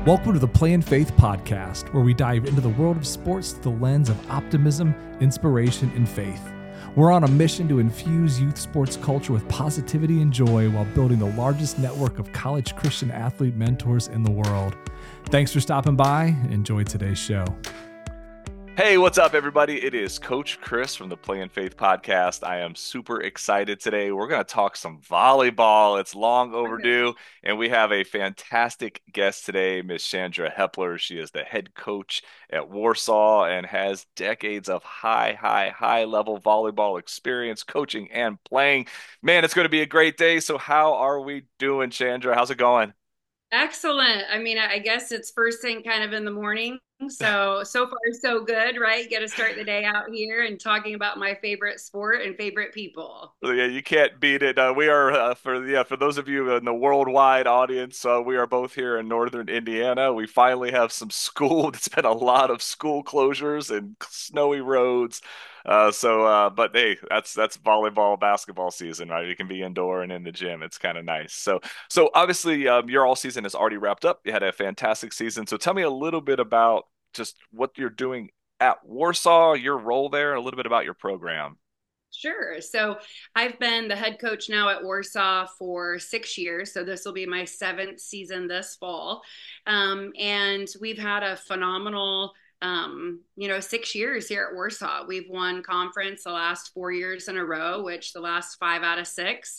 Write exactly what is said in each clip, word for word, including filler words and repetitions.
Welcome to the Play in Faith podcast, where we dive into the world of sports through the lens of optimism, inspiration, and faith. We're on a mission to infuse youth sports culture with positivity and joy while building the largest network of college Christian athlete mentors in the world. Thanks for stopping by. Enjoy today's show. Hey, what's up, everybody? It is Coach Chris from the Play in Faith podcast. I am super excited today. We're going to talk some volleyball. It's long overdue, and we have a fantastic guest today, Miss Chandra Hepler. She is the head coach at Warsaw and has decades of high, high, high-level volleyball experience, coaching and playing. Man, it's going to be a great day. So how are we doing, Chandra? How's it going? Excellent. I mean, I guess it's first thing kind of in the morning. So, so far, so good, right? Get to start the day out here and talking about my favorite sport and favorite people. So, yeah, you can't beat it. Uh, we are uh, for yeah for those of you in the worldwide audience. Uh, we are both here in northern Indiana. We finally have some school. It's been a lot of school closures and snowy roads. Uh, so, uh, but hey, that's that's volleyball, basketball season, right? You can be indoor and in the gym. It's kind of nice. So, so obviously, um, your all season is already wrapped up. You had a fantastic season. So, tell me a little bit about just what you're doing at Warsaw, your role there, a little bit about your program. Sure. So I've been the head coach now at Warsaw for six years. So this will be my seventh season this fall. Um, and we've had a phenomenal, um, you know, six years here at Warsaw. We've won conference the last four years in a row, which the last five out of six.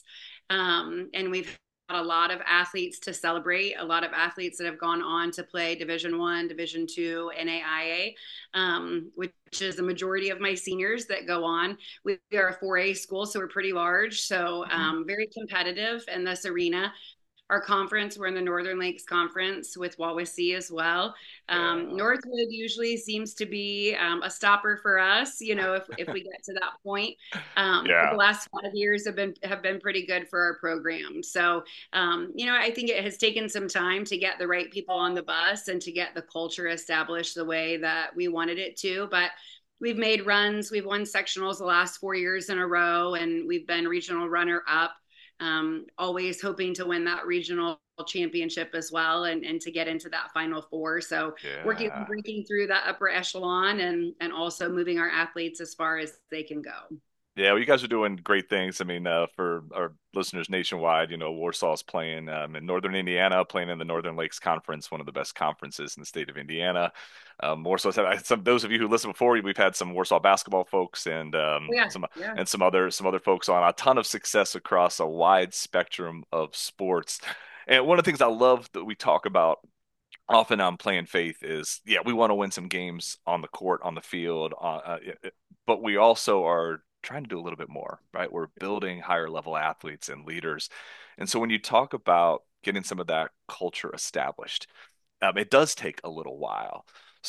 Um, and we've a lot of athletes to celebrate, a lot of athletes that have gone on to play Division One, Division Two, N A I A, um, which is the majority of my seniors that go on. We are a four A school, so we're pretty large, so um, very competitive in this arena. Our conference, we're in the Northern Lakes Conference with Wawasee as well. Um, yeah. Northwood usually seems to be um, a stopper for us, you know, if, if we get to that point. Um, yeah. The last five years have been have been pretty good for our program. So, um, you know, I think it has taken some time to get the right people on the bus and to get the culture established the way that we wanted it to. But we've made runs. We've won sectionals the last four years in a row, and we've been regional runner up. Um, always hoping to win that regional championship as well and, and to get into that final four. So yeah. working, breaking through that upper echelon and, and also moving our athletes as far as they can go. Yeah, well, you guys are doing great things. I mean, uh, for our listeners nationwide, you know, Warsaw's playing um, in Northern Indiana, playing in the Northern Lakes Conference, one of the best conferences in the state of Indiana. Um, Warsaw's had some. Those of you who listened before, we've had some Warsaw basketball folks and um, yeah, some yeah. and some other some other folks on. A ton of success across a wide spectrum of sports. And one of the things I love that we talk about often on Play in Faith is, yeah, we want to win some games on the court, on the field, uh, uh, but we also are trying to do a little bit more, right? We're building higher level athletes and leaders. And so when you talk about getting some of that culture established, um, it does take a little while.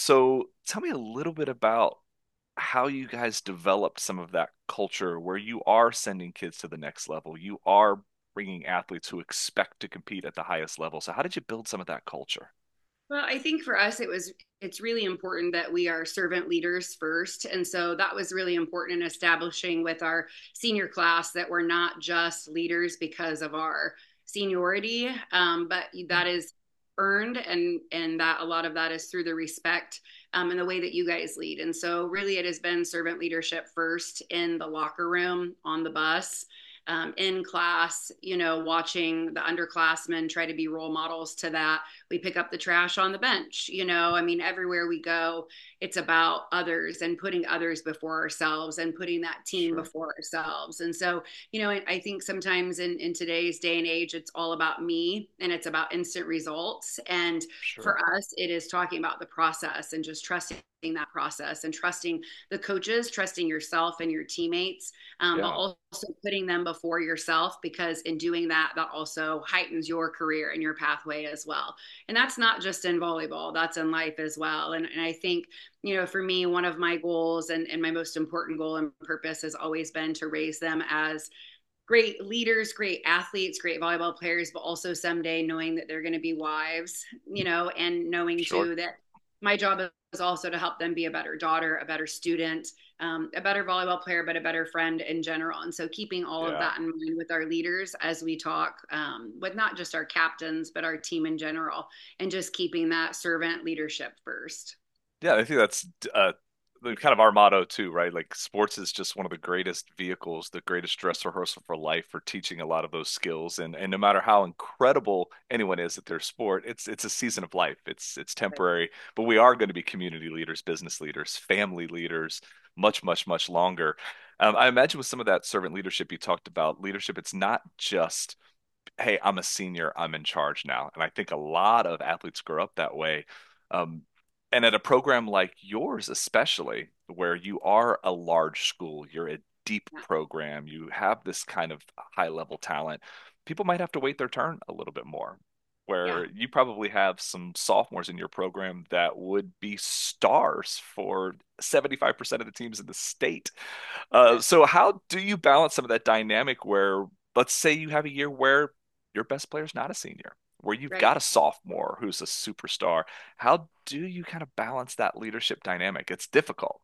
So tell me a little bit about how you guys developed some of that culture where you are sending kids to the next level. You are bringing athletes who expect to compete at the highest level. So how did you build some of that culture? Well, I think for us, it was, it's really important that we are servant leaders first. And so that was really important in establishing with our senior class that we're not just leaders because of our seniority, um, but that is earned and, and that a lot of that is through the respect um, and the way that you guys lead. And so really it has been servant leadership first in the locker room, on the bus, Um, in class, you know, watching the underclassmen try to be role models to that. We pick up the trash on the bench, you know, I mean, everywhere we go, it's about others and putting others before ourselves and putting that team sure. before ourselves. And so, you know, I think sometimes in, in today's day and age, it's all about me and it's about instant results. And sure. for us, it is talking about the process and just trusting that process and trusting the coaches, trusting yourself and your teammates, um, yeah. but also putting them before yourself, because in doing that, that also heightens your career and your pathway as well. And that's not just in volleyball, that's in life as well. And, and I think, you know, for me, one of my goals and, and my most important goal and purpose has always been to raise them as great leaders, great athletes, great volleyball players, but also someday knowing that they're going to be wives, you know, and knowing sure. too that my job also to help them be a better daughter, a better student, um, a better volleyball player, but a better friend in general. And so keeping all of Yeah. that in mind with our leaders as we talk um, with not just our captains, but our team in general, and just keeping that servant leadership first. Yeah, I think that's uh, the kind of our motto too, right? Like sports is just one of the greatest vehicles, the greatest dress rehearsal for life for teaching a lot of those skills. And and no matter how incredible anyone is at their sport, it's it's a season of life. It's it's temporary, but we are going to be community leaders, business leaders, family leaders, much, much, much longer. Um, I imagine with some of that servant leadership you talked about, leadership, it's not just, hey, I'm a senior, I'm in charge now. And I think a lot of athletes grow up that way. Um, and at a program like yours, especially where you are a large school, you're a deep program, you have this kind of high level talent, people might have to wait their turn a little bit more. Yeah. Where you probably have some sophomores in your program that would be stars for seventy-five percent of the teams in the state. Uh, so, how do you balance some of that dynamic where, let's say, you have a year where your best player is not a senior, where you've Right. got a sophomore who's a superstar? How do you kind of balance that leadership dynamic? It's difficult.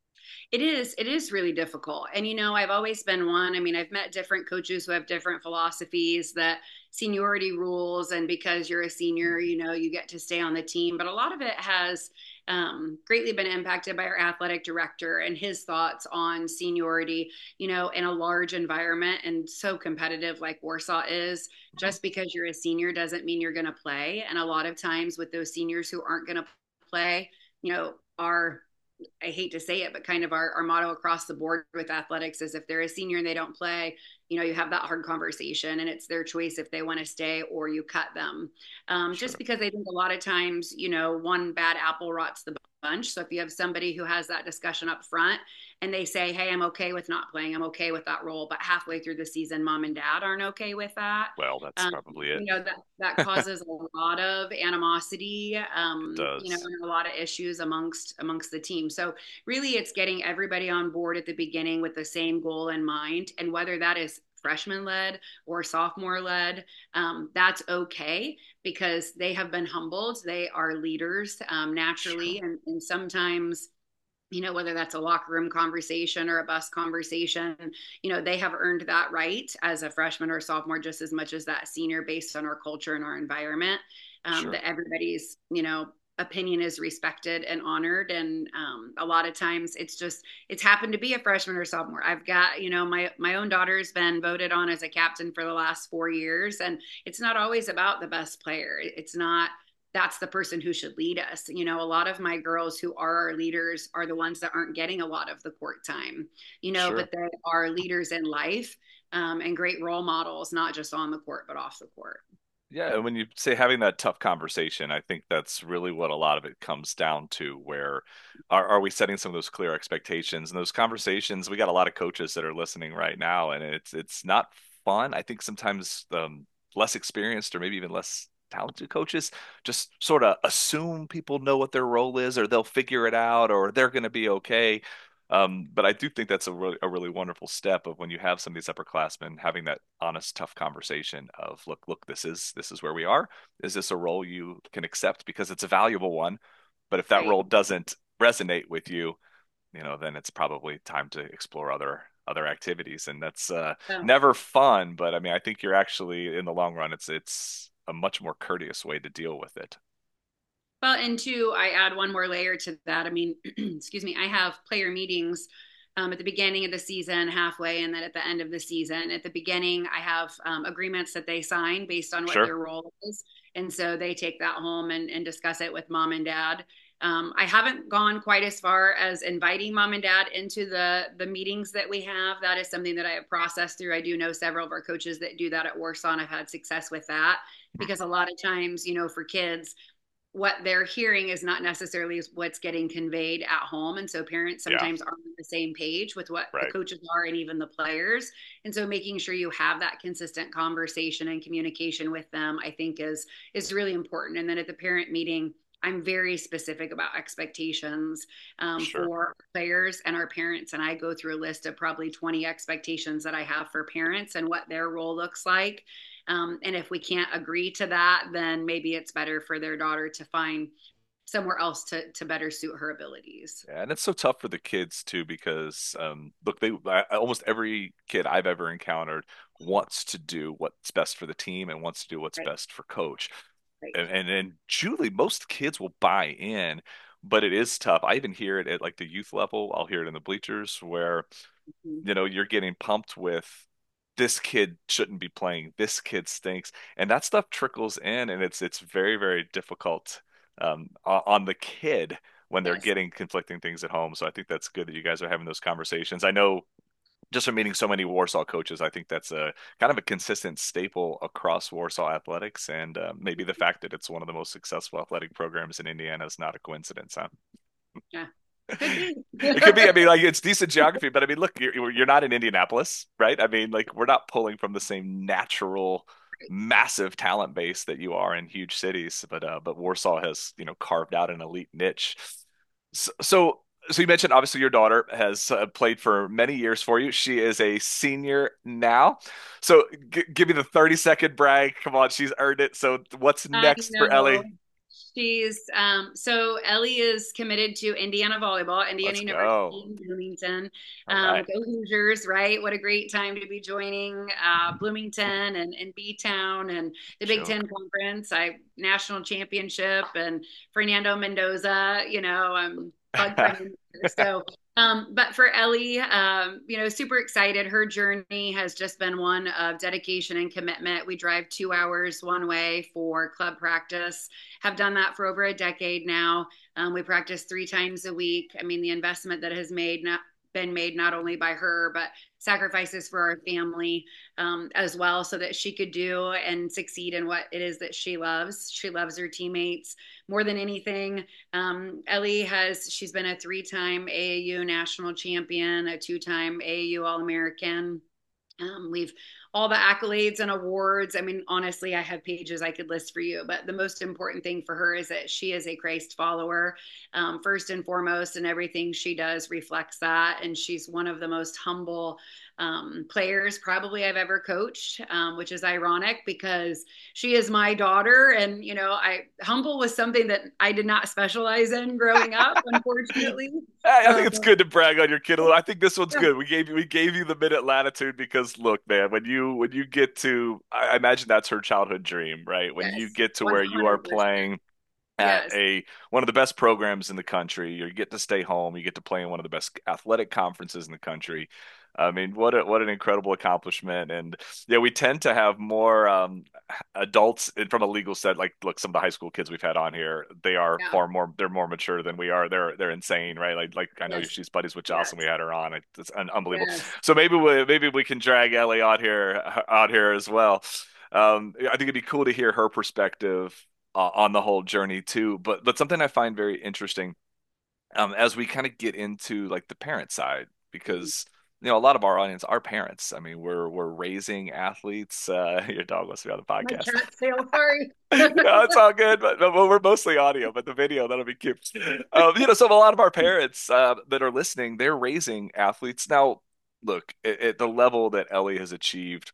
It is, it is really difficult. And, you know, I've always been one. I mean, I've met different coaches who have different philosophies that seniority rules. And because you're a senior, you know, you get to stay on the team. But a lot of it has um, greatly been impacted by our athletic director and his thoughts on seniority, you know, in a large environment and so competitive like Warsaw is. Mhm. Just because you're a senior doesn't mean you're going to play. And a lot of times with those seniors who aren't going to play, you know, are I hate to say it, but kind of our, our motto across the board with athletics is if they're a senior and they don't play, you know, you have that hard conversation and it's their choice if they want to stay or you cut them. Um, just Sure. because I think a lot of times, you know, one bad apple rots the bunch. So if you have somebody who has that discussion up front and they say, hey, I'm okay with not playing, I'm okay with that role, but halfway through the season, mom and dad aren't okay with that. Well, that's Um, probably it. you know, that that causes a lot of animosity, It um, you know, does. and a lot of issues amongst amongst the team. So really it's getting everybody on board at the beginning with the same goal in mind, and whether that is freshman led or sophomore led, um, that's okay because they have been humbled. They are leaders um, naturally, Sure. and, and sometimes, you know, whether that's a locker room conversation or a bus conversation, you know, they have earned that right as a freshman or sophomore just as much as that senior based on our culture and our environment, um, Sure. that everybody's, you know, opinion is respected and honored. And um, a lot of times it's just, it's happened to be a freshman or sophomore. I've got, you know, my, my own daughter's been voted on as a captain for the last four years. And it's not always about the best player. It's not, that's the person who should lead us. You know, a lot of my girls who are our leaders are the ones that aren't getting a lot of the court time, you know, Sure. but they are leaders in life, um, and great role models, not just on the court, but off the court. Yeah, and when you say having that tough conversation, I think that's really what a lot of it comes down to, where are, are we setting some of those clear expectations? And those conversations, we got a lot of coaches that are listening right now, and it's it's not fun. I think sometimes um, less experienced or maybe even less talented coaches just sort of assume people know what their role is, or they'll figure it out, or they're going to be okay. Um, but I do think that's a really, a really wonderful step of when you have some of these upperclassmen having that honest, tough conversation of, look, look, this is this is where we are. Is this a role you can accept because it's a valuable one? But if that Right. role doesn't resonate with you, you know, then it's probably time to explore other other activities. And that's uh, Yeah. never fun. But I mean, I think you're actually in the long run, it's it's a much more courteous way to deal with it. Well, and two, I add one more layer to that. I mean, excuse me, I have player meetings um, at the beginning of the season, halfway, and then at the end of the season. At the beginning, I have um, agreements that they sign based on what Sure. their role is. And so they take that home and, and discuss it with mom and dad. Um, I haven't gone quite as far as inviting mom and dad into the the meetings that we have. That is something that I have processed through. I do know several of our coaches that do that at Warsaw, and I've had success with that because a lot of times, you know, for kids, what they're hearing is not necessarily what's getting conveyed at home. And so parents Yeah. sometimes aren't on the same page with what the Right. coaches are and even the players. And so making sure you have that consistent conversation and communication with them, I think is is really important. And then at the parent meeting, I'm very specific about expectations um, Sure. for players and our parents. And I go through a list of probably twenty expectations that I have for parents and what their role looks like. Um, and if we can't agree to that, then maybe it's better for their daughter to find somewhere else to to better suit her abilities. Yeah, and it's so tough for the kids too because um, look, they I, almost every kid I've ever encountered wants to do what's best for the team and wants to do what's Right. best for coach. Right. And and, and Julie, most kids will buy in, but it is tough. I even hear it at like the youth level. I'll hear it in the bleachers where Mhm. you know you're getting pumped with this kid shouldn't be playing, this kid stinks, and that stuff trickles in, and it's it's very very difficult um, on the kid when they're Yes. getting conflicting things at home. So I think that's good that you guys are having those conversations. I know just from meeting so many Warsaw coaches, I think that's a kind of a consistent staple across Warsaw athletics, and uh, maybe the fact that it's one of the most successful athletic programs in Indiana is not a coincidence, huh? Yeah. Could be. It could be. I mean, like it's decent geography, but I mean, look, you're you're not in Indianapolis, right? I mean, like we're not pulling from the same natural, massive talent base that you are in huge cities, but uh, but Warsaw has you know carved out an elite niche. So, so, so you mentioned obviously your daughter has uh, played for many years for you. She is a senior now. So g give me the thirty second brag. Come on, she's earned it. So what's I next for know. Ellie? She's um so Ellie is committed to Indiana volleyball, Indiana Let's University go. in Bloomington. All Um, right. go Hoosiers, right? What a great time to be joining uh, Bloomington and, and B Town and the Big Ten Joke. Conference. I national championship and Fernando Mendoza, you know, um bug for him. So um, but for Ellie, um, you know, super excited. Her journey has just been one of dedication and commitment. We drive two hours one way for club practice, have done that for over a decade now. Um, we practice three times a week. I mean, the investment that has made not been made not only by her, but sacrifices for our family um, as well, so that she could do and succeed in what it is that she loves. She loves her teammates more than anything. Um, Ellie has, she's been a three time A A U national champion, a two time A A U All American. Um, we've all the accolades and awards. I mean, honestly, I have pages I could list for you, but the most important thing for her is that she is a Christ follower, um, first and foremost, and everything she does reflects that. And she's one of the most humble um, players probably I've ever coached, um, which is ironic because she is my daughter. And, you know, I humble was something that I did not specialize in growing up, unfortunately. Hey, I think Um, it's good to brag on your kid a little. I think this one's good. We gave you we gave you the minute latitude because look, man, when you when you get to I imagine that's her childhood dream, right? When you yes, get to where you are one hundred percent. playing at Yes. a one of the best programs in the country, you get to stay home, you get to play in one of the best athletic conferences in the country. I mean, what a, what an incredible accomplishment. And yeah, we tend to have more um, adults and from a legal set. Like, look, some of the high school kids we've had on here, they are Yeah. far more, they're more mature than we are. They're they're insane, right? Like, like I know Yes. she's buddies with Jocelyn. We Yes. had her on. It- It's un unbelievable. Yes. So maybe we maybe we can drag Ellie out here out here as well. Um, I think it'd be cool to hear her perspective uh, on the whole journey too. But but something I find very interesting um, as we kind of get into like the parent side, Mhm. because you know a lot of our audience are parents. I mean, we're we're raising athletes. Uh, your dog must be on the My podcast. cat tail, sorry. No, it's all good, but, but we're mostly audio, but the video that'll be cute. Um, you know, so a lot of our parents uh, that are listening, they're raising athletes now. Look, at, at the level that Ellie has achieved,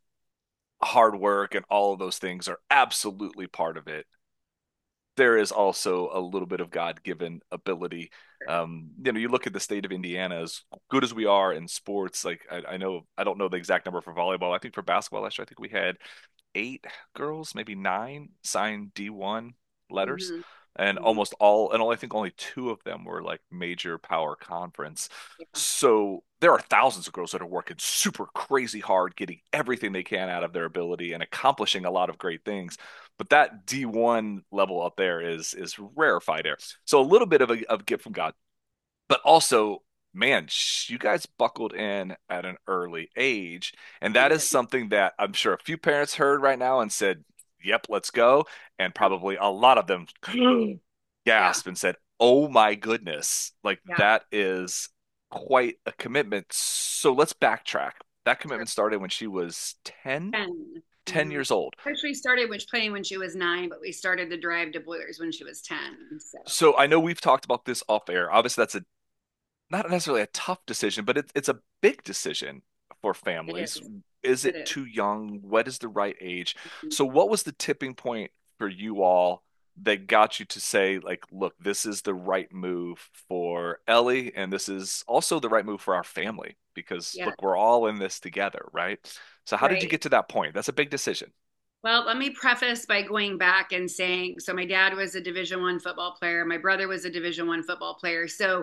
hard work and all of those things are absolutely part of it. There is also a little bit of God-given ability. Um, you know, you look at the state of Indiana, as good as we are in sports. Like I, I know, I don't know the exact number for volleyball. I think for basketball last year, I think we had eight girls, maybe nine, signed D one letters, Mhm. and Mhm. almost all, and I think only two of them were like major power conference. Yeah. So there are thousands of girls that are working super crazy hard, getting everything they can out of their ability and accomplishing a lot of great things. But that D one level up there is is rarefied air. So a little bit of a of gift from God, but also man, you guys buckled in at an early age. And We that is did. something that I'm sure a few parents heard right now and said, yep, let's go. And Yeah. probably a lot of them Yeah. gasped and said, oh my goodness, like Yeah. that is quite a commitment. So let's backtrack. That Sure. commitment started when she was ten, ten. ten Mhm. years old. Actually started which playing when she was nine, but we started the drive to Boilers when she was ten. So So I know we've talked about this off air. Obviously, that's a not necessarily a tough decision, but it, it's a big decision for it families. is. Is It it is. too young? What is the right age? Mhm. So, what was the tipping point for you all? that got you to say, like, look, this is the right move for Ellie, and this is also the right move for our family because Yeah, look, we're all in this together, right? So how did you right. get to that point? That's a big decision. Well, let me preface by going back and saying, so my dad was a Division One football player. My brother was a Division One football player. So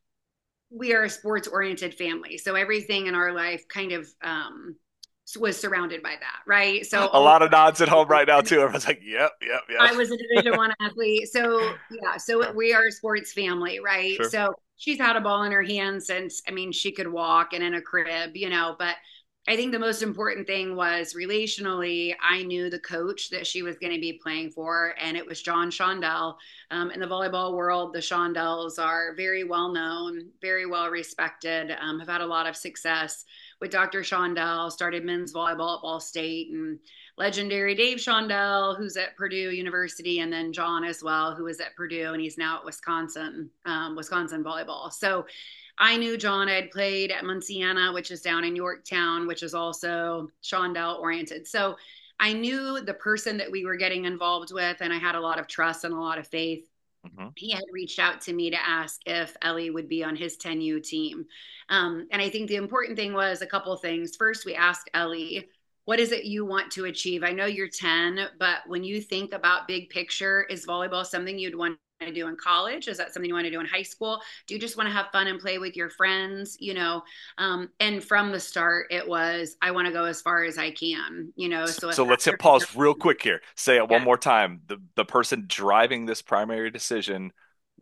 we are a sports oriented family. So everything in our life kind of um, was surrounded by that, right? So A all lot of nods at home right now too. Everyone's like, yep, yep, I yep. was a Division One athlete. So yeah, so we are a sports family, right? Sure. So she's had a ball in her hand since, I mean, she could walk and in a crib, you know, but I think the most important thing was relationally, I knew the coach that she was going to be playing for, and it was John Shondell. Um, in the volleyball world, the Shondells are very well known, very well respected, um, have had a lot of success with Doctor Shondell, started men's volleyball at Ball State, and legendary Dave Shondell, who's at Purdue University, and then John as well, who was at Purdue, and he's now at Wisconsin, um, Wisconsin volleyball. So I knew John. I had played at Munciana, which is down in Yorktown, which is also Shondell oriented. So I knew the person that we were getting involved with, and I had a lot of trust and a lot of faith. Hmm. He had reached out to me to ask if Ellie would be on his ten U team. Um, and I think the important thing was a couple of things. First, we asked Ellie, what is it you want to achieve? I know you're ten, but when you think about big picture, is volleyball something you'd want to do in college? Is that something you want to do in high school? Do you just want to have fun and play with your friends? You know, um, and from the start, it was, I want to go as far as I can, you know, so if So let's hit after, pause real quick here. Say it one yeah, more time. The the person driving this primary decision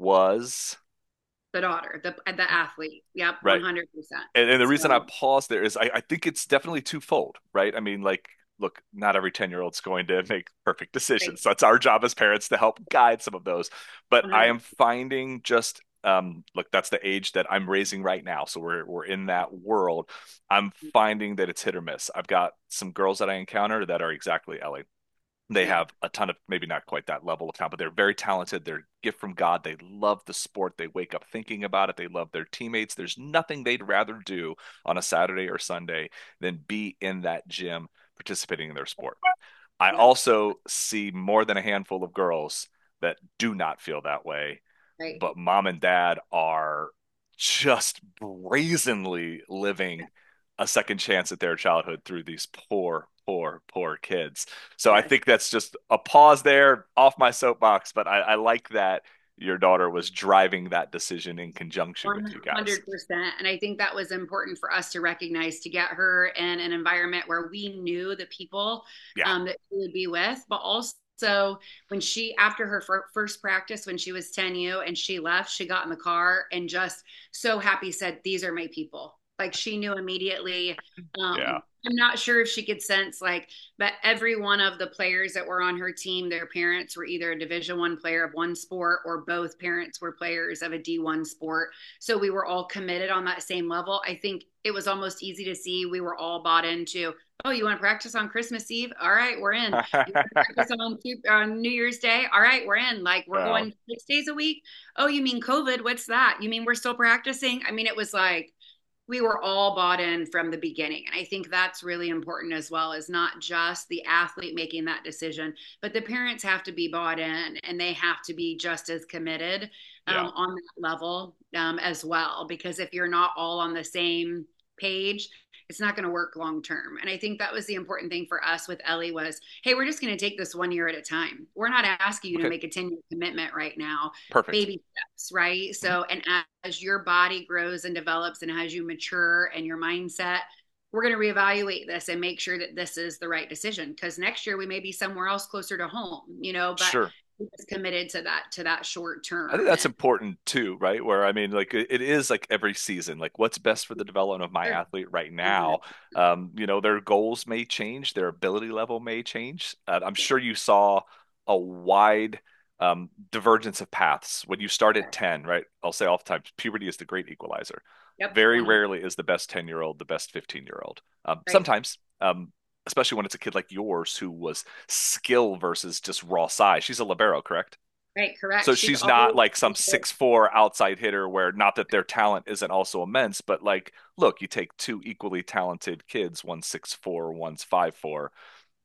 was the daughter, the, the athlete. Yep. right. one hundred percent. And, and the reason I So, pause there is I, I think it's definitely twofold, right? I mean, like, look, not every ten year old is going to make perfect right. decisions. So it's our job as parents to help guide some of those. But I one hundred am finding just um, look, that's the age that I'm raising right now. So we're we're in that world. I'm finding that it's hit or miss. I've got some girls that I encounter that are exactly Ellie. They Yeah. have a ton of maybe not quite that level of talent, but they're very talented. They're a gift from God. They love the sport. They wake up thinking about it. They love their teammates. There's nothing they'd rather do on a Saturday or Sunday than be in that gym participating in their sport. I Yeah. also see more than a handful of girls that do not feel that way, Right. but mom and dad are just brazenly living a second chance at their childhood through these poor, poor, poor kids. So I Yes. think that's just a pause there off my soapbox, but I, I like that your daughter was driving that decision in conjunction with you guys. one hundred percent. And I think that was important for us to recognize to get her in an environment where we knew the people Yeah. um, that she would be with, but also when she, after her fir- first practice, when she was ten U and she left, she got in the car and just so happy said, these are my people. Like she knew immediately. Yeah. Um, I'm not sure if she could sense like, but every one of the players that were on her team, their parents were either a Division One player of one sport or both parents were players of a D one sport. So we were all committed on that same level. I think it was almost easy to see we were all bought into, oh, you want to practice on Christmas Eve? All right, we're in. You want to practice on, on New Year's Day? All right, we're in. Like we're Well, going six days a week. Oh, you mean COVID? What's that? You mean we're still practicing? I mean, it was like we were all bought in from the beginning. And I think that's really important as well, is not just the athlete making that decision, but the parents have to be bought in and they have to be just as committed um, yeah. on that level um, as well. Because if you're not all on the same page, it's not going to work long term. And I think that was the important thing for us with Ellie was, hey, we're just going to take this one year at a time. We're not asking you to Okay. make a ten year commitment right now. Perfect. Baby steps, right? Mhm. So, and as your body grows and develops and as you mature and your mindset, we're going to reevaluate this and make sure that this is the right decision because next year we may be somewhere else closer to home, you know, but Sure. it's committed to that to that short I think term that's and important too, right? Where I mean, like it it is like every season, like what's best for the development of my sure. athlete right Mhm. now. Um, you know, their goals may change, their ability level may change. Uh, I'm sure you saw a wide um, divergence of paths when you start at ten, right? I'll say oftentimes puberty is the great equalizer. Yep. Very one hundred rarely is the best ten year old the best fifteen year old. Um, right. sometimes, um, especially when it's a kid like yours who was skill versus just raw size. She's a libero, correct? Right. Correct. So She's she's not always like some six four outside hitter where not that their talent isn't also immense, but like, look, you take two equally talented kids, one's six four, one's five four.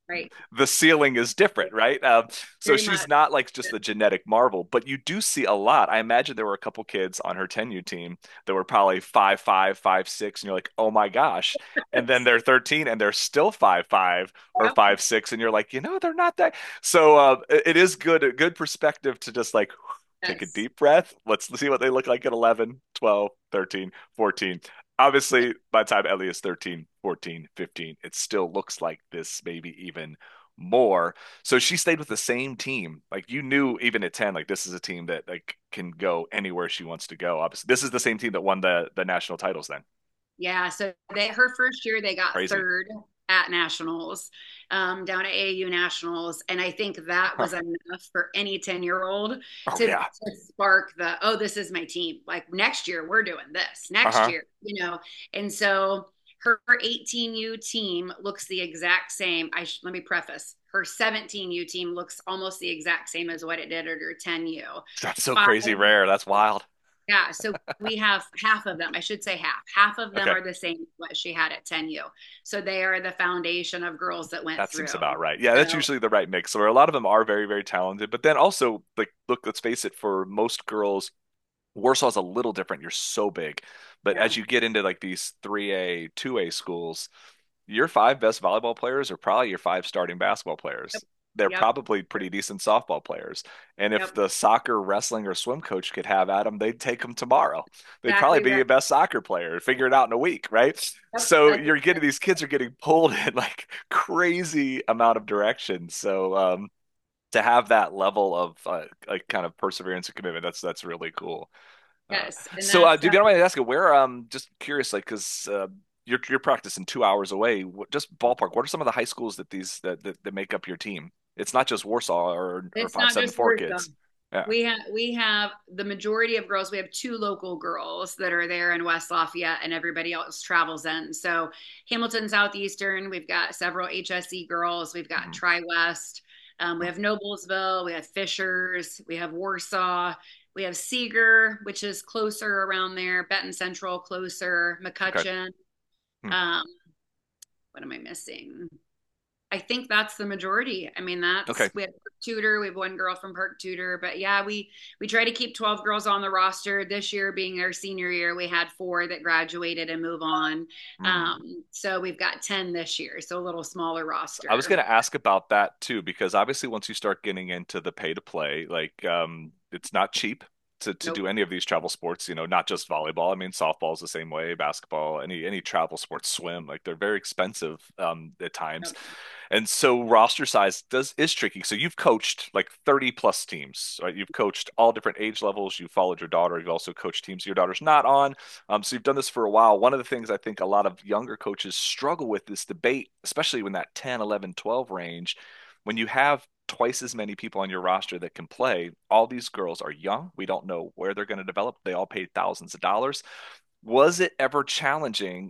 Right. the ceiling is different, right? Um, so Very she's much. not like just the genetic marvel, but you do see a lot. I imagine there were a couple kids on her ten U team that were probably five five, five six, and you're like, oh my gosh. And then they're thirteen and they're still five five or Yep. five six, and you're like, you know, they're not that. So uh, it is good, a good perspective to just like take a Yes. deep breath. Let's see what they look like at eleven, twelve, thirteen, fourteen. Obviously, by the time Ellie is thirteen, fourteen, fifteen, it still looks like this, maybe even more. So she stayed with the same team. Like you knew even at ten, like this is a team that like can go anywhere she wants to go. Obviously, this is the same team that won the the national titles then. Yeah, so they her first year they got Crazy. third at nationals, um, down at A A U nationals, and I think that Huh. was enough for any ten year old Oh to, yeah. to spark the, oh, this is my team. Like next year we're doing this. Next Uh-huh. year, you know, and so her eighteen U team looks the exact same. I sh- let me preface. Her seventeen U team looks almost the exact same as what it did at her ten U. That's so Five crazy rare. That's wild. Yeah, so we have half of them. I should say half. Half of them Okay. are the same as what she had at ten U. So they are the foundation of girls that went That seems through. about right. Yeah, that's So usually the right mix. So a lot of them are very, very talented. But then also, like, look, let's face it, for most girls, Warsaw's a little different. You're so big. But yeah. as you get into like these three A, two A schools, your five best volleyball players are probably your five starting basketball Yep. players. They're Yep. probably pretty decent softball players. And if Yep. the soccer, wrestling, or swim coach could have at them, they'd take them tomorrow. They'd probably Exactly be right. your best soccer player, figure it out in a week, right? Yep. So That's you're getting these kids are getting pulled in like crazy amount of direction. So um, to have that level of uh, like kind of perseverance and commitment, that's that's really cool. Uh, yes. And so, uh, that's dude, you don't mind me asking where? Um, just curious, like, because uh, you're you're practicing two hours away. What, just ballpark. What are some of the high schools that these that, that that make up your team? It's not just Warsaw or or it's five not seven just four work. kids. Yeah. We have we have the majority of girls. We have two local girls that are there in West Lafayette, and everybody else travels in. So Hamilton Southeastern, we've got several H S E girls. We've got Mhm. Tri West. Um, we have Noblesville. We have Fishers. We have Warsaw. We have Seeger, which is closer around there. Benton Central closer. Okay. McCutcheon. Hmm. Um, what am I missing? I think that's the majority. I mean, that's Okay. we have Park Tudor, we have one girl from Park Tudor, but yeah, we we try to keep twelve girls on the roster. This year being our senior year, we had four that graduated and move on. Hmm. Um, so we've got ten this year, so a little smaller I was roster. going to ask about that too, because obviously once you start getting into the pay to play, like um, it's not cheap to, to Nope. do any of these travel sports, you know, not just volleyball. I mean, softball is the same way, basketball, any any travel sports, swim, like they're very expensive um, at times. Nope. And so roster size does is tricky. So you've coached like thirty plus teams, right? You've coached all different age levels. You've followed your daughter. You've also coached teams your daughter's not on. Um, so you've done this for a while. One of the things I think a lot of younger coaches struggle with this debate, especially when that ten, eleven, twelve range, when you have twice as many people on your roster that can play, all these girls are young. We don't know where they're going to develop. They all paid thousands of dollars. Was it ever challenging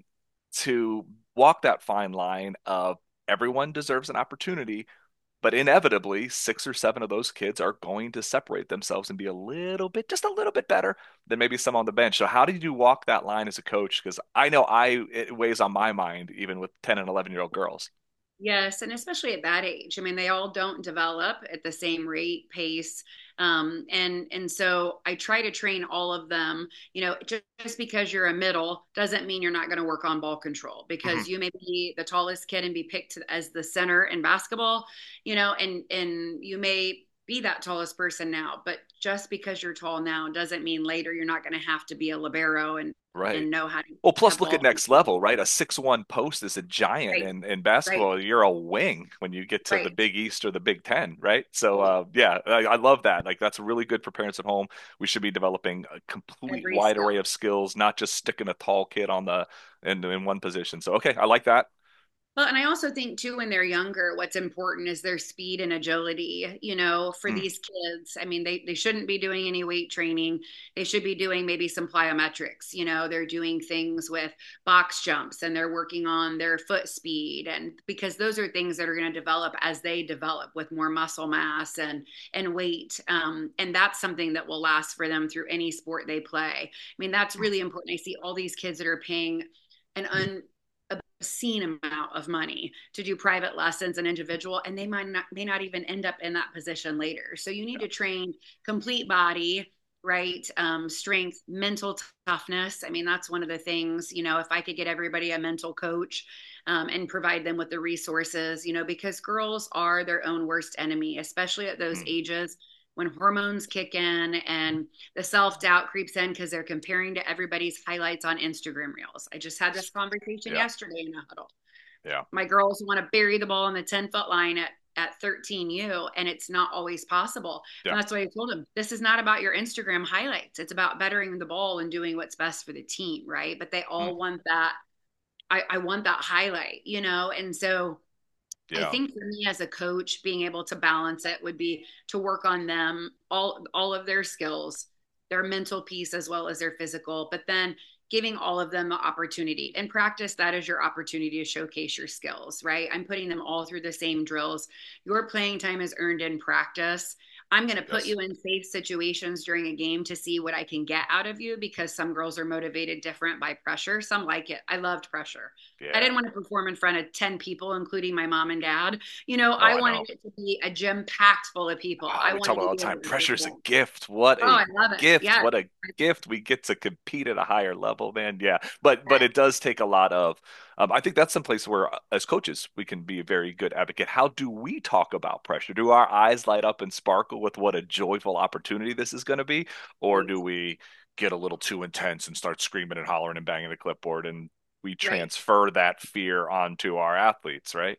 to walk that fine line of everyone deserves an opportunity, but inevitably, six or seven of those kids are going to separate themselves and be a little bit, just a little bit better than maybe some on the bench. So, how did you walk that line as a coach? Because I know I it weighs on my mind, even with ten and eleven year old girls. Yes, and especially at that age. I mean, they all don't develop at the same rate, pace. Um, and and so I try to train all of them. You know, just, just because you're a middle doesn't mean you're not going to work on ball control Mhm. because you may be the tallest kid and be picked as the center in basketball, you know, and and you may be that tallest person now, but just because you're tall now doesn't mean later you're not going to have to be a libero and Right. and know how to Well, plus have look ball at next level, control. right? A six one post is a giant, Right, and in right, basketball, you're a wing when you get to the right. Big East or the Big Ten, right? So, uh, yeah, I, I love that. Like, that's really good for parents at home. We should be developing a complete Every wide array skill. of skills, not just sticking a tall kid on the in in one position. So, okay, I like that. Well, and I also think too, when they're younger, what's important is their speed and agility, you know, for Mm, these kids. I mean, they, they shouldn't be doing any weight training. They should be doing maybe some plyometrics. You know, they're doing things with box jumps and they're working on their foot speed. And because those are things that are going to develop as they develop with more muscle mass and, and weight. Um, and that's something that will last for them through any sport they play. I mean, that's mm. really important. I see all these kids that are paying an un obscene amount of money to do private lessons and individual, and they might not may not even end up in that position later. So you need Yeah. to train complete body, right? Um, strength, mental toughness. I mean, that's one of the things, you know, if I could get everybody a mental coach, um, and provide them with the resources, you know, because girls are their own worst enemy, especially at those Mm. ages when hormones kick in and the self doubt creeps in because they're comparing to everybody's highlights on Instagram reels. I just had this conversation Yeah. yesterday in a huddle. Yeah. My girls want to bury the ball on the ten foot line at at thirteen U, and it's not always possible. Yeah. And that's why I told them, this is not about your Instagram highlights. It's about bettering the ball and doing what's best for the team, right? But they all Mm. want that. I, I want that highlight, you know? And so I Yeah. think for me as a coach, being able to balance it would be to work on them, all all of their skills, their mental piece as well as their physical, but then giving all of them the opportunity. In practice, that is your opportunity to showcase your skills, right? I'm putting them all through the same drills. Your playing time is earned in practice. I'm going to put Yes. you in safe situations during a game to see what I can get out of you, because some girls are motivated different by pressure. Some like it. I loved pressure. Yeah. I didn't want to perform in front of ten people, including my mom and dad. You know, Oh, I I wanted know. it to be a gym packed full of people. Oh, I we talk wanted about to all be the able time. to Pressure's a perform. gift. What Oh, a I love it. gift. Yeah. What a gift. We get to compete at a higher level, man. Yeah. But but Yes. it does take a lot of um, I think that's some place where uh, as coaches we can be a very good advocate. How do we talk about pressure? Do our eyes light up and sparkle with what a joyful opportunity this is going to be? Or do we get a little too intense and start screaming and hollering and banging the clipboard, and we Right. transfer that fear onto our athletes, right?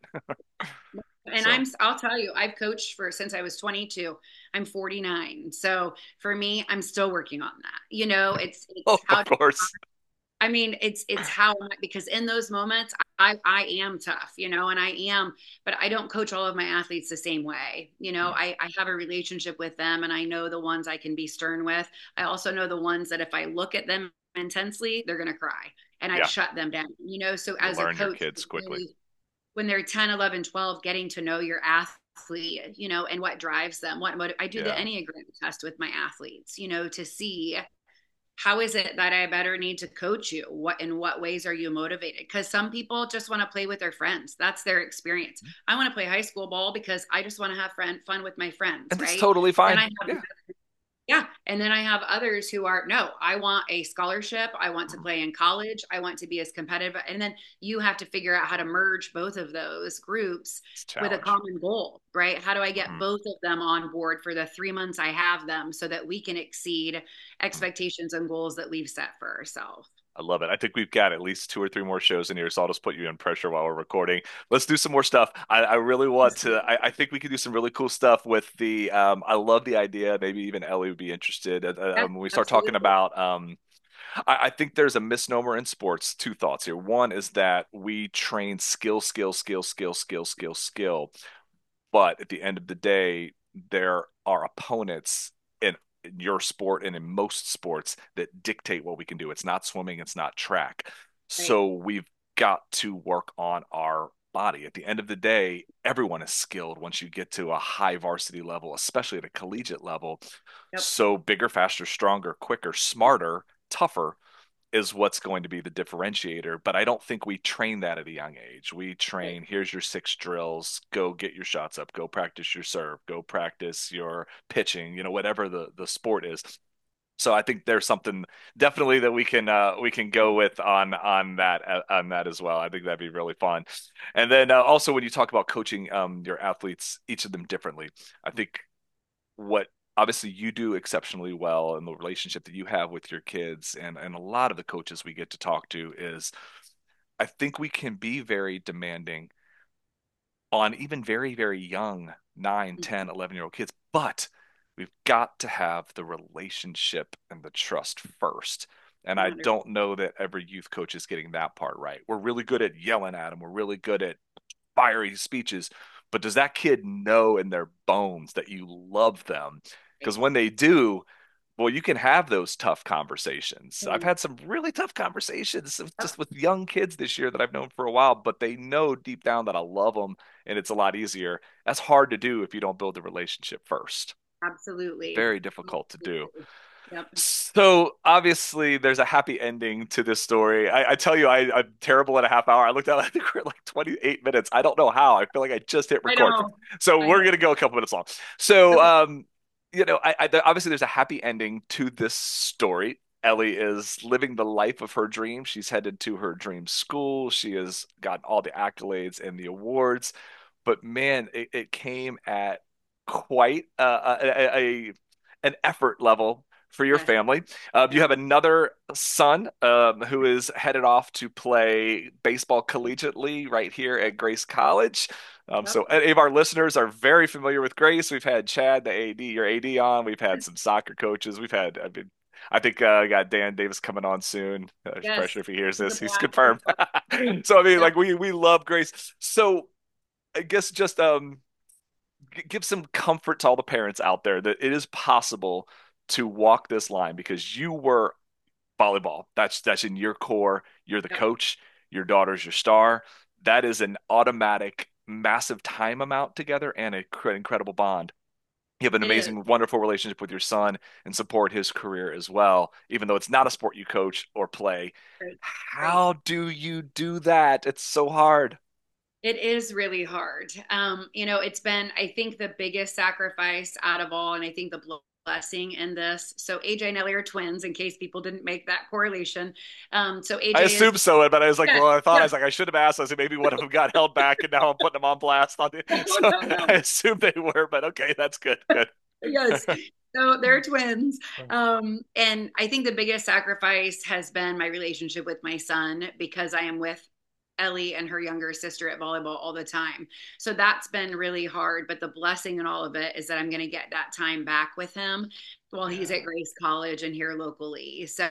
And So, I'm, I'll tell you, I've coached for since I was twenty-two. I'm forty-nine. So for me, I'm still working on that. You know, it's, oh, it's of how, course. I mean, it's, it's how, because in those moments, I, I am tough, you know, and I am, but I don't coach all of my athletes the same way. You know, Mm. I, I have a relationship with them, and I know the ones I can be stern with. I also know the ones that if I look at them intensely, they're going to cry, and I Yeah. shut them down, you know? So You as a learn your coach, kids quickly. really, when they're ten, eleven, twelve, getting to know your athlete, you know, and what drives them, what motiv- I do the Yeah. Enneagram test with my athletes, you know, to see how is it that I better need to coach you? What, in what ways are you motivated? Because some people just want to play with their friends. That's their experience. I want to play high school ball because I just want to have friend fun with my friends, And that's right? totally And I fine. have Yeah. yeah. And then I have others who are, no, I want a scholarship. I want to play in college. I want to be as competitive. And then you have to figure out how to merge both of those groups It's a with a challenge. common goal, right? How do I get Mhm. both of them on board for the three months I have them so that we can exceed expectations and goals that we've set for ourselves? I love it. I think we've got at least two or three more shows in here, so I'll just put you in pressure while we're recording. Let's do some more stuff. I, I really want to. I, I think we can do some really cool stuff with the. Um, I love the idea. Maybe even Ellie would be interested. Uh, uh, Yes, when we start talking absolutely. about. Um, I, I think there's a misnomer in sports. Two thoughts here. One is that we train skill, skill, skill, skill, skill, skill, skill. But at the end of the day, there are opponents in, in your sport and in most sports that dictate what we can do. It's not swimming, it's not track. Right. So we've got to work on our body. At the end of the day, everyone is skilled once you get to a high varsity level, especially at a collegiate level. Yep. So bigger, faster, stronger, quicker, smarter, tougher is what's going to be the differentiator. But I don't think we train that at a young age. We Right. train, here's your six drills, go get your shots up, go practice your serve, go practice your pitching, you know, whatever the, the sport is. So I think there's something definitely that we can uh, we can go with on on that uh, on that as well. I think that'd be really fun. And then uh, also when you talk about coaching um, your athletes, each of them differently, I think what obviously you do exceptionally well and the relationship that you have with your kids and and a lot of the coaches we get to talk to is I think we can be very demanding on even very very young nine, ten, Mhm. eleven year old kids, but we've got to have the relationship and the trust first. And I one hundred don't know that every youth coach is getting that part right. We're really good at yelling at them. We're really good at fiery speeches, but does that kid know in their bones that you love them? Because when they do, well, you can have those tough conversations. I've percent. had some really tough conversations Yep. just with young kids this year that I've known for a while, but they know deep down that I love them and it's a lot easier. That's hard to do if you don't build the relationship first. Absolutely. Very difficult to do. Yep. So obviously there's a happy ending to this story. I, I tell you, I, I'm terrible at a half hour. I looked at I think we're at like twenty-eight minutes. I don't know how. I feel like I just hit I record. know. So I we're know. gonna go a couple minutes long. So Okay. um, you know, I, I obviously there's a happy ending to this story. Ellie is living the life of her dream. She's headed to her dream school. She has gotten all the accolades and the awards. But man, it, it came at quite a, a, a an effort level for your Yes. family. Uh, you Yeah. have another son um, who is headed off to play baseball collegiately right here at Grace College. Um, Yep. so any of our listeners are very familiar with Grace. We've had Chad, the A D, your A D on. We've had some soccer coaches. We've had, I mean, I think uh, I got Dan Davis coming on soon. Uh, I'm pretty Yes. sure if he hears He's a this, he's blast to confirmed. talk. So I mean, Yep. like we we love Grace. So I guess just um give some comfort to all the parents out there that it is possible to walk this line because you were volleyball. That's that's in your core. You're the Yep. coach. Your daughter's your star. That is an automatic, massive time amount together and an incredible bond. You have an It is. amazing, wonderful relationship with your son and support his career as well, even though it's not a sport you coach or play. Great. Great. How do you do that? It's so hard. It is really hard. Um, you know, it's been, I think, the biggest sacrifice out of all, and I think the blessing in this. So A J and Ellie are twins, in case people didn't make that correlation. Um, so I A J is, assumed so, but I was like, yeah, well, I thought I yeah. was like, I should have asked. I said maybe one of them got held back, and now I'm putting them on blast on the. No, So no, I no. assumed they were, but okay, that's good. Good. Yes. So they're twins. Um, and I think the biggest sacrifice has been my relationship with my son because I am with Ellie and her younger sister at volleyball all the time. So that's been really hard. But the blessing in all of it is that I'm going to get that time back with him while he's Yeah. at Grace College and here locally. So,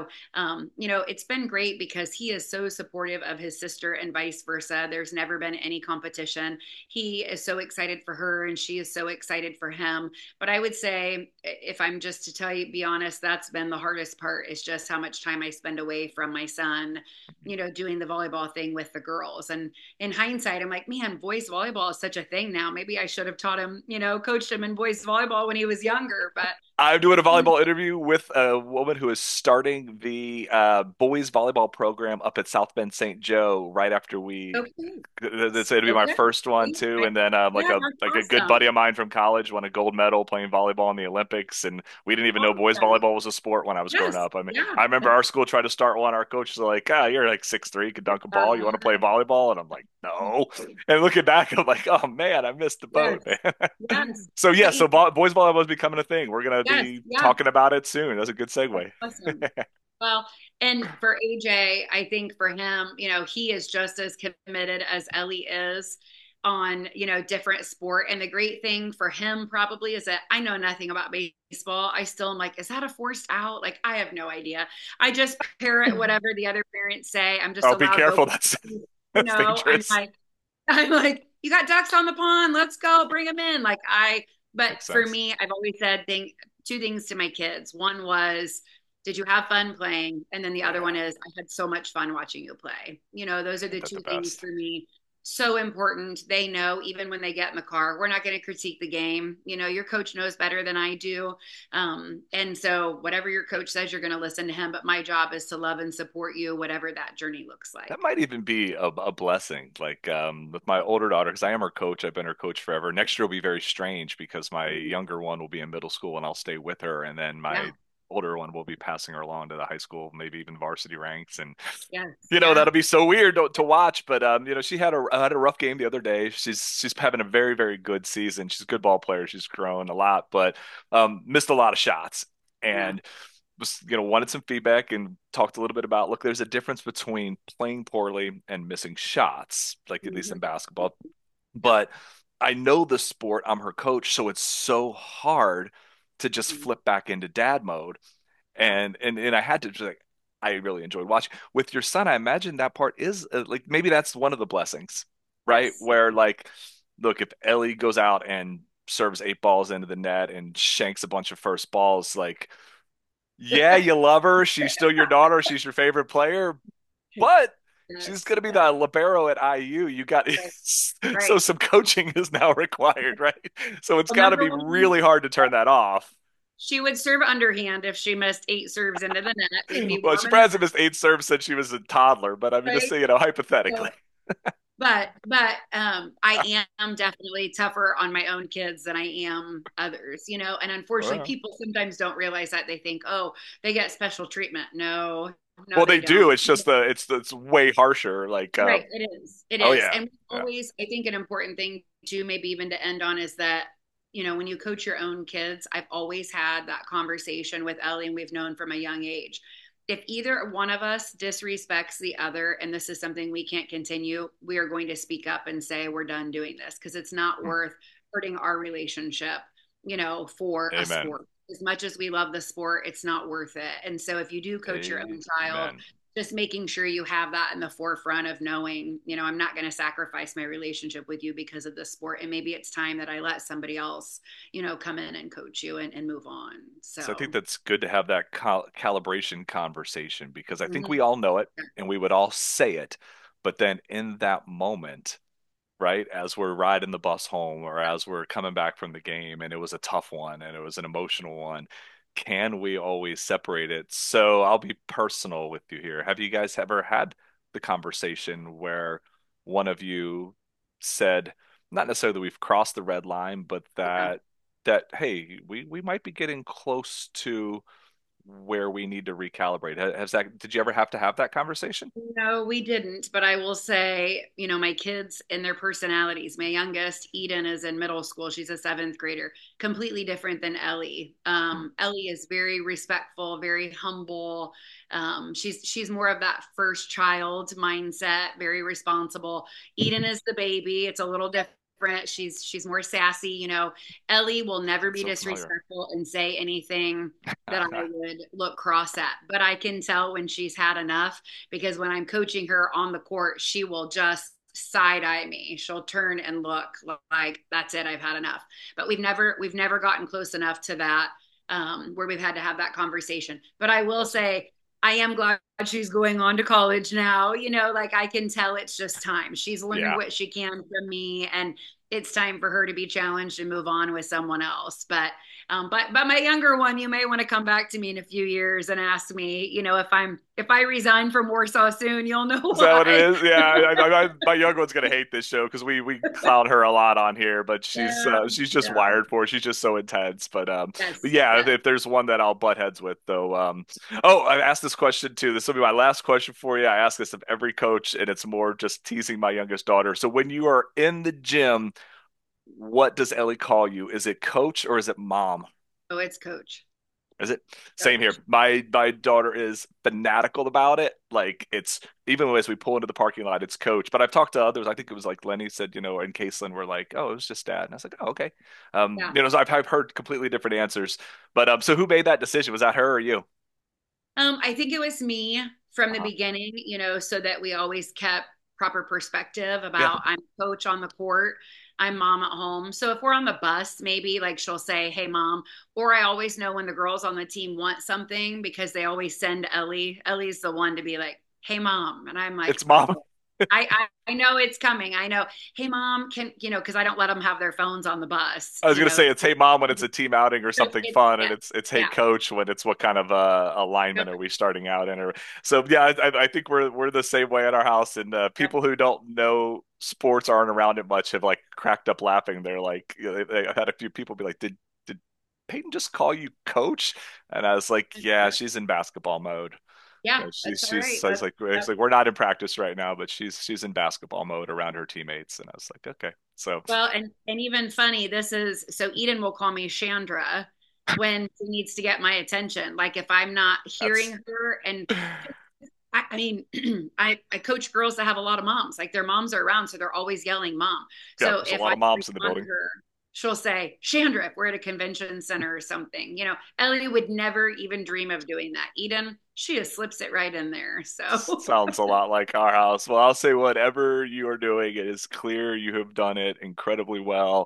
um, you know, it's been great because he is so supportive of his sister and vice versa. There's never been any competition. He is so excited for her and she is so excited for him. But I would say, if I'm just to tell you, be honest, that's been the hardest part is just how much time I spend away from my son, you know, doing the volleyball thing with the girls. And in hindsight, I'm like, man, boys volleyball is such a thing now. Maybe I should have taught him, you know, coached him in boys volleyball when he was younger. But I'm doing a volleyball interview with a woman who is starting the uh, boys volleyball program up at South Bend Saint Joe right after we. okay. This it'll be my Okay. first one too, and then um, like Yeah, a like a that's good awesome. buddy of mine from college won a gold medal playing volleyball in the Olympics, and we didn't even know boys Awesome. volleyball was a sport when I was growing Yes. up. I mean, Yeah. I remember our school tried to start one. Our coach was like, "Ah, you're like six three, you can dunk a ball. You want to play Uh, volleyball?" And I'm like, "No." And looking back, I'm like, "Oh man, I missed the yes. boat, man." Yes. So yeah, But you so vo- boys volleyball is becoming a thing. We're gonna yes. be Yeah. talking about it soon. That's a good That's segue. awesome. Well, and for A J, I think for him, you know, he is just as committed as Ellie is on, you know, different sport. And the great thing for him probably is that I know nothing about baseball. I still am like, is that a forced out? Like, I have no idea. I just parrot whatever the other parents say. I'm just Oh, a be loud careful. vocal. That's You that's know, I'm dangerous. like, I'm like, you got ducks on the pond. Let's go, bring them in. Like I, but Makes for sense. me, I've always said thing two things to my kids. One was, did you have fun playing? And then the other Yeah, one is, I had so much fun watching you play. You know, those are the that two the things best. for me. So important. They know even when they get in the car, we're not going to critique the game. You know, your coach knows better than I do. Um, and so whatever your coach says, you're going to listen to him. But my job is to love and support you, whatever that journey looks like. That might even be a, a blessing. Like um, with my older daughter, because I am her coach, I've been her coach forever. Next year will be very strange because my Mhm. younger one will be in middle school and I'll stay with her, and then Yeah. my older one will be passing her along to the high school, maybe even varsity ranks. And Yes. you know Yeah. that'll be so weird to, to watch. But um, you know, she had a had a rough game the other day. She's she's having a very very good season. She's a good ball player. She's grown a lot, but um, missed a lot of shots. Yeah. And was, you know, wanted some feedback and talked a little bit about, look, there's a difference between playing poorly and missing shots, like at least in Mhm. basketball. Yep. But I know the sport, I'm her coach, so it's so hard to just Mhm. flip back into dad mode. Yep. And and and I had to just like I really enjoyed watching. With your son, I imagine that part is uh, like maybe that's one of the blessings, right? Yes. Where like, look, if Ellie goes out and serves eight balls into the net and shanks a bunch of first balls, like yeah, you love her. She's still your daughter. She's your favorite player, but she's Yes. going to be Yep. the libero at I U. You got Right. so Right. some coaching is now required, right? So it's Well, got to number be one, really hard to turn that off. She would serve underhand if she missed eight serves into the net. We'd be Well, warming surprised it missed eight serves since she was a toddler, but I mean, just right. say, you know, hypothetically. So, but but um, I am definitely tougher on my own kids than I am others, you know. And unfortunately, Well, people sometimes don't realize that. They think, oh, they get special treatment. No, no, well, they they do. don't. It's just the it's it's way harsher. Like, uh, Right, it is. It oh is. yeah, And yeah, always, I think an important thing too, maybe even to end on, is that, you know, when you coach your own kids, I've always had that conversation with Ellie, and we've known from a young age. If either one of us disrespects the other, and this is something we can't continue, we are going to speak up and say, we're done doing this, because it's not Hmm. worth hurting our relationship, you know, for a Amen, sport. As much as we love the sport, it's not worth it. And so if you do coach your own child, amen. just making sure you have that in the forefront of knowing, you know, I'm not going to sacrifice my relationship with you because of the sport. And maybe it's time that I let somebody else, you know, come in and coach you and, and move on. So I think So, that's good to have that cal calibration conversation because I think we mhm. all know it and we would all say it, but then in that moment, right, as we're riding the bus home or as we're coming back from the game and it was a tough one and it was an emotional one, can we always separate it? So I'll be personal with you here. Have you guys ever had the conversation where one of you said, not necessarily that we've crossed the red line, but Yeah. that that hey, we we might be getting close to where we need to recalibrate. Has that, did you ever have to have that conversation? No, we didn't. But I will say, you know, my kids and their personalities. My youngest, Eden, is in middle school. She's a seventh grader, completely different than Ellie. Hmm. Um, Ellie is very respectful, very humble. Um, she's she's more of that first child mindset, very responsible. Eden is the baby. It's a little different. She's she's more sassy, you know. Ellie will never Sounds be so familiar. disrespectful and say anything that I would look cross at. But I can tell when she's had enough, because when I'm coaching her on the court, she will just side eye me. She'll turn and look like, that's it, I've had enough. But we've never we've never gotten close enough to that, um, where we've had to have that conversation. But I will Awesome. say, I am glad she's going on to college now. You know, like I can tell it's just time. She's learned Yeah. what she can from me, and it's time for her to be challenged and move on with someone else. But um, but but my younger one, you may want to come back to me in a few years and ask me, you know, if I'm if I resign from Warsaw soon, you'll know Is that what it why. is? Yeah, I, I, I, my young one's gonna hate this show because we we clown her a lot on here, but she's Yeah, uh, she's just yeah, wired for it. She's just so intense. But um, but yes, yeah, if, yes. if there's one that I'll butt heads with, though, um, oh, I asked this question too. This will be my last question for you. I ask this of every coach, and it's more just teasing my youngest daughter. So when you are in the gym, what does Ellie call you? Is it coach or is it mom? Oh, it's coach, Is it? Same here. coach. My my daughter is fanatical about it. Like it's even as we pull into the parking lot, it's coach. But I've talked to others. I think it was like Lenny said, you know, and Caitlin were like, oh, it was just dad. And I was like, oh, okay. Um, Yeah. you know, so I've I've heard completely different answers. But um, so who made that decision? Was that her or you? Um, I think it was me from the Uh-huh. beginning, you know, so that we always kept proper perspective Yeah. about, I'm coach on the court, I'm mom at home. So if we're on the bus, maybe like she'll say, hey, mom. Or I always know when the girls on the team want something, because they always send Ellie. Ellie's the one to be like, hey, mom. And I'm like, It's mom. I, I, I know it's coming. I know. Hey, mom, can, you know, because I don't let them have their phones on the bus, I was you gonna know. say it's hey mom when it's a team outing or So something it's, fun, and yeah, it's it's hey yeah. coach when it's what kind of uh, alignment Yep, are we starting out in? Or so yeah, I, I think we're we're the same way at our house, and uh, yep. people who don't know sports aren't around it much have like cracked up laughing. They're like, you know, they, they, I've had a few people be like, did did Peyton just call you coach? And I was like, yeah, she's in basketball mode. Yeah, Uh, she's that's all she's right. so I was That's, like it's that's like we're not in practice right now, but she's she's in basketball mode around her teammates, and I was like, okay, so well, and and even funny, this is, so Eden will call me Chandra when she needs to get my attention. Like if I'm not that's hearing her, and I, I mean, I I coach girls that have a lot of moms. Like their moms are around, so they're always yelling "mom." yeah, So there's a if lot I of moms in the respond to building. her, she'll say Chandra if we're at a convention center or something. You know, Ellie would never even dream of doing that. Eden, she just slips it right in there. So Sounds a lot like our house. Well, I'll say whatever you are doing, it is clear you have done it incredibly well.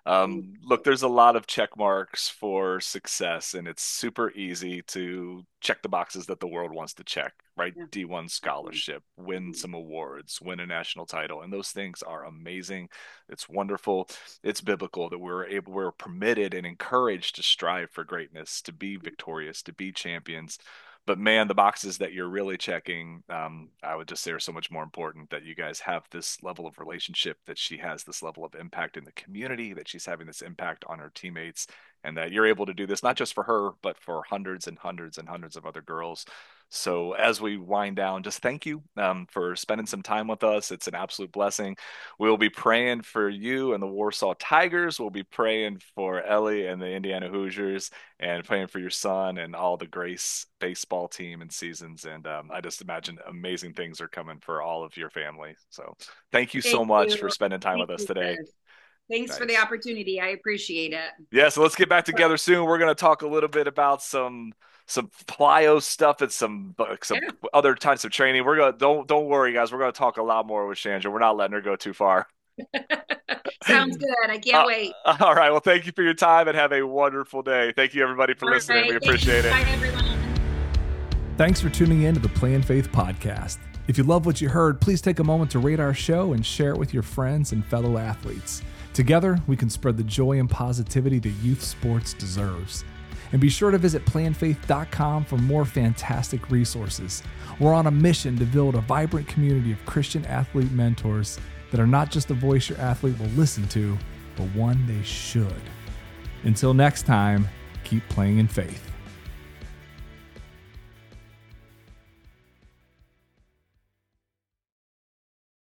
Um, look, there's a lot of check marks for success, and it's super easy to check the boxes that the world wants to check, right? Yeah. D one scholarship, win some awards, win a national title, and those things are amazing. It's wonderful. It's biblical that we're able, we're permitted and encouraged to strive for greatness, to be victorious, to be champions. But man, the boxes that you're really checking, um, I would just say are so much more important, that you guys have this level of relationship, that she has this level of impact in the community, that she's having this impact on her teammates, and that you're able to do this not just for her, but for hundreds and hundreds and hundreds of other girls. So as we wind down, just thank you um, for spending some time with us. It's an absolute blessing. We'll be praying for you and the Warsaw Tigers. We'll be praying for Ellie and the Indiana Hoosiers, and praying for your son and all the Grace baseball team and seasons. And um, I just imagine amazing things are coming for all of your family. So thank you thank so much you. for spending time thank with us today. Chris. Thanks nice. for the opportunity. I appreciate it. Yeah, so let's get back together soon. We're going to talk a little bit about some some plyo stuff and some some yeah. other types of training. We're gonna don't don't worry, guys. We're going to talk a lot more with Chandra. We're not letting her go too far. Sounds good. I can't uh, wait. All right. Well, thank you for your time, and have a wonderful day. Thank you, everybody, for all listening. Right. We appreciate you. it. Bye, everyone. Thanks for tuning in to the Play in Faith podcast. If you love what you heard, please take a moment to rate our show and share it with your friends and fellow athletes. Together, we can spread the joy and positivity that youth sports deserves. And be sure to visit play in faith dot com for more fantastic resources. We're on a mission to build a vibrant community of Christian athlete mentors that are not just a voice your athlete will listen to, but one they should. Until next time, keep playing in faith.